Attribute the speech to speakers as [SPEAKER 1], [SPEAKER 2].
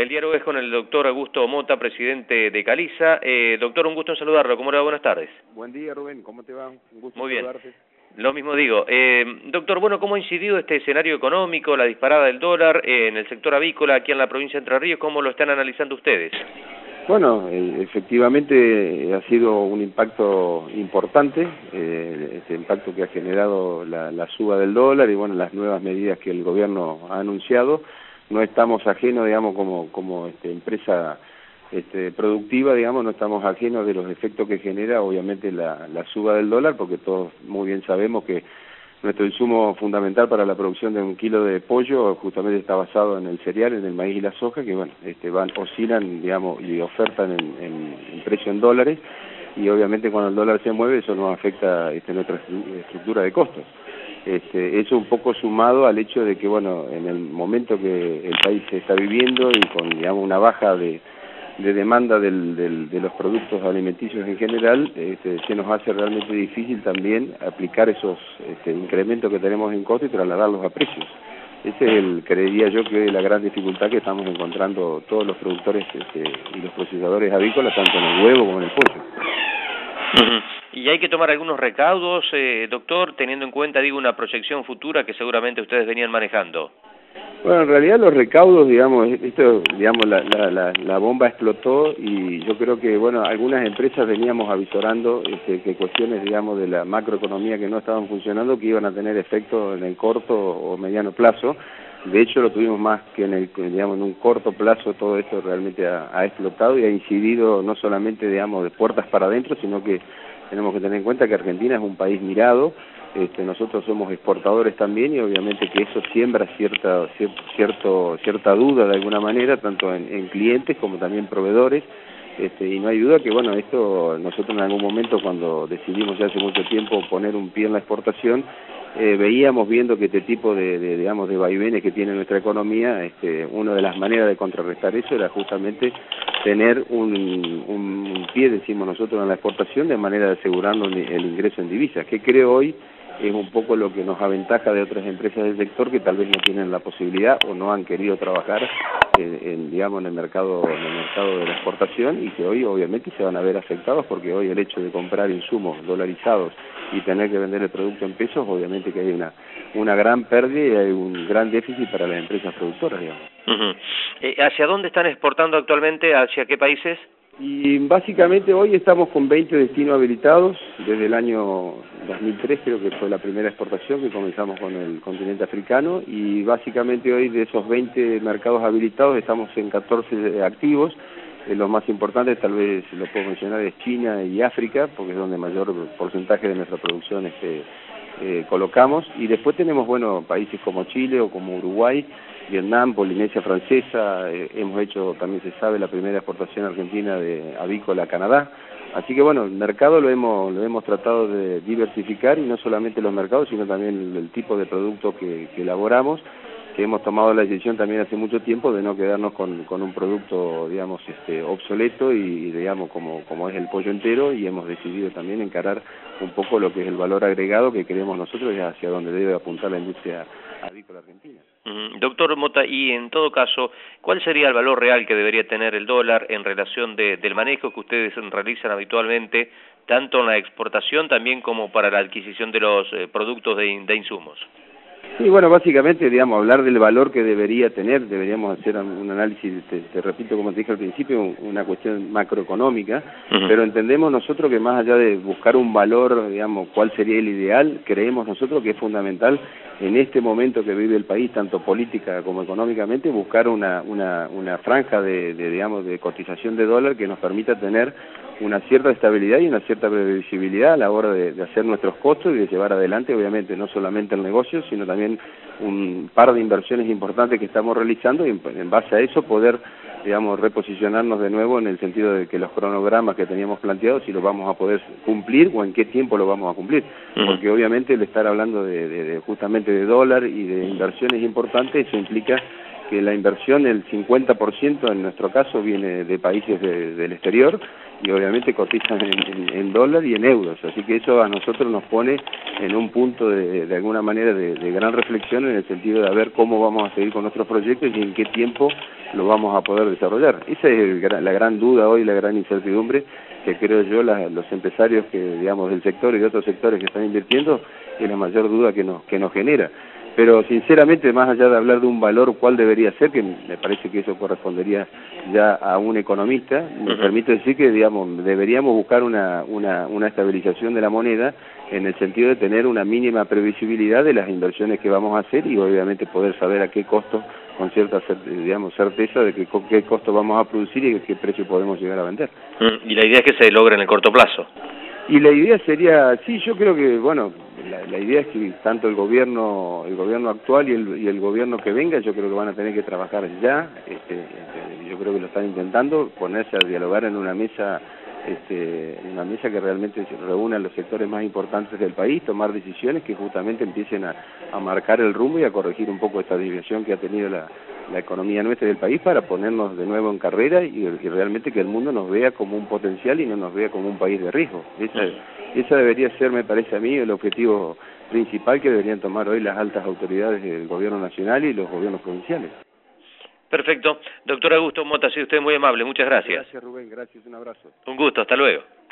[SPEAKER 1] El diálogo es con el doctor Augusto Mota, presidente de Caliza. Doctor, un gusto en saludarlo. ¿Cómo le va? Buenas tardes.
[SPEAKER 2] Buen día, Rubén. ¿Cómo te va? Un gusto
[SPEAKER 1] Muy bien.
[SPEAKER 2] saludarte.
[SPEAKER 1] Lo mismo digo. Doctor, bueno, ¿cómo ha incidido este escenario económico, la disparada del dólar en el sector avícola aquí en la provincia de Entre Ríos? ¿Cómo lo están analizando ustedes?
[SPEAKER 2] Bueno, efectivamente ha sido un impacto importante, este impacto que ha generado la suba del dólar y bueno, las nuevas medidas que el gobierno ha anunciado. No estamos ajenos, digamos, como empresa productiva, digamos, no estamos ajenos de los efectos que genera, obviamente, la suba del dólar, porque todos muy bien sabemos que nuestro insumo fundamental para la producción de 1 kilo de pollo justamente está basado en el cereal, en el maíz y la soja, que bueno, oscilan, digamos, y ofertan en precio en dólares, y obviamente cuando el dólar se mueve eso nos afecta nuestra estructura de costos. Eso un poco sumado al hecho de que, bueno, en el momento que el país se está viviendo y con, digamos, una baja de demanda de los productos alimenticios en general, se nos hace realmente difícil también aplicar esos incrementos que tenemos en costo y trasladarlos a precios. Ese es creería yo que la gran dificultad que estamos encontrando todos los productores y los procesadores avícolas, tanto en el huevo como en el pollo.
[SPEAKER 1] Y hay que tomar algunos recaudos, doctor, teniendo en cuenta, digo, una proyección futura que seguramente ustedes venían manejando.
[SPEAKER 2] Bueno, en realidad los recaudos, digamos, la bomba explotó y yo creo que, bueno, algunas empresas veníamos avisorando que cuestiones, digamos, de la macroeconomía que no estaban funcionando, que iban a tener efecto en el corto o mediano plazo. De hecho, lo tuvimos más que en un corto plazo. Todo esto realmente ha explotado y ha incidido no solamente, digamos, de puertas para adentro, sino que tenemos que tener en cuenta que Argentina es un país mirado. Nosotros somos exportadores también y obviamente que eso siembra cierta duda de alguna manera, tanto en clientes como también proveedores, y no hay duda que, bueno, esto nosotros en algún momento, cuando decidimos ya hace mucho tiempo poner un pie en la exportación, veíamos viendo que este tipo digamos, de vaivenes que tiene nuestra economía, una de las maneras de contrarrestar eso era justamente tener un pie, decimos nosotros, en la exportación, de manera de asegurarnos el ingreso en divisas, que creo hoy es un poco lo que nos aventaja de otras empresas del sector que tal vez no tienen la posibilidad o no han querido trabajar digamos, en el mercado de la exportación, y que hoy obviamente se van a ver afectados porque hoy el hecho de comprar insumos dolarizados y tener que vender el producto en pesos, obviamente que hay una gran pérdida y hay un gran déficit para las empresas productoras, digamos.
[SPEAKER 1] ¿Hacia dónde están exportando actualmente? ¿Hacia qué países?
[SPEAKER 2] Y básicamente hoy estamos con 20 destinos habilitados. Desde el año 2003 creo que fue la primera exportación que comenzamos con el continente africano, y básicamente hoy de esos 20 mercados habilitados estamos en 14 activos. Los más importantes, tal vez lo puedo mencionar, es China y África, porque es donde mayor porcentaje de nuestra producción colocamos, y después tenemos, bueno, países como Chile o como Uruguay, Vietnam, Polinesia Francesa. Hemos hecho, también se sabe, la primera exportación argentina de avícola a Canadá. Así que bueno, el mercado lo hemos tratado de diversificar, y no solamente los mercados, sino también el tipo de producto que elaboramos, que hemos tomado la decisión también hace mucho tiempo de no quedarnos con un producto, digamos, obsoleto y digamos, como es el pollo entero, y hemos decidido también encarar un poco lo que es el valor agregado que creemos nosotros y hacia donde debe apuntar la industria avícola argentina.
[SPEAKER 1] Doctor Mota, y en todo caso, ¿cuál sería el valor real que debería tener el dólar en relación del manejo que ustedes realizan habitualmente, tanto en la exportación también como para la adquisición de los productos de insumos?
[SPEAKER 2] Sí, bueno, básicamente, digamos, hablar del valor que debería tener, deberíamos hacer un análisis, te repito, como te dije al principio, una cuestión macroeconómica, pero entendemos nosotros que más allá de buscar un valor, digamos, cuál sería el ideal, creemos nosotros que es fundamental en este momento que vive el país, tanto política como económicamente, buscar una franja digamos, de cotización de dólar que nos permita tener una cierta estabilidad y una cierta previsibilidad a la hora de hacer nuestros costos y de llevar adelante, obviamente, no solamente el negocio, sino también un par de inversiones importantes que estamos realizando, y en base a eso poder, digamos, reposicionarnos de nuevo en el sentido de que los cronogramas que teníamos planteados, si los vamos a poder cumplir o en qué tiempo lo vamos a cumplir, porque obviamente el estar hablando justamente de dólar y de inversiones importantes, eso implica que la inversión, el 50% en nuestro caso, viene de países del exterior, y obviamente cotizan en dólar y en euros, así que eso a nosotros nos pone en un punto de alguna manera de gran reflexión, en el sentido de ver cómo vamos a seguir con nuestros proyectos y en qué tiempo lo vamos a poder desarrollar. Esa es la gran duda hoy, la gran incertidumbre que creo yo los empresarios que digamos del sector y de otros sectores que están invirtiendo es la mayor duda que nos genera. Pero sinceramente, más allá de hablar de un valor cuál debería ser, que me parece que eso correspondería ya a un economista, me permite decir que digamos deberíamos buscar una estabilización de la moneda en el sentido de tener una mínima previsibilidad de las inversiones que vamos a hacer y obviamente poder saber a qué costo, con cierta certeza de qué costo vamos a producir y a qué precio podemos llegar a vender.
[SPEAKER 1] Y la idea es que se logre en el corto plazo.
[SPEAKER 2] Y la idea sería, sí, yo creo que, bueno, la idea es que tanto el gobierno actual y el gobierno que venga, yo creo que van a tener que trabajar ya, yo creo que lo están intentando, ponerse a dialogar en una mesa que realmente se reúna a los sectores más importantes del país, tomar decisiones que justamente empiecen a marcar el rumbo y a corregir un poco esta desviación que ha tenido la economía nuestra del país para ponernos de nuevo en carrera y realmente que el mundo nos vea como un potencial y no nos vea como un país de riesgo. Esa debería ser, me parece a mí, el objetivo principal que deberían tomar hoy las altas autoridades del gobierno nacional y los gobiernos provinciales.
[SPEAKER 1] Perfecto. Doctor Augusto Mota, ha sido usted muy amable. Muchas gracias.
[SPEAKER 2] Gracias, Rubén. Gracias. Un abrazo.
[SPEAKER 1] Un gusto. Hasta luego.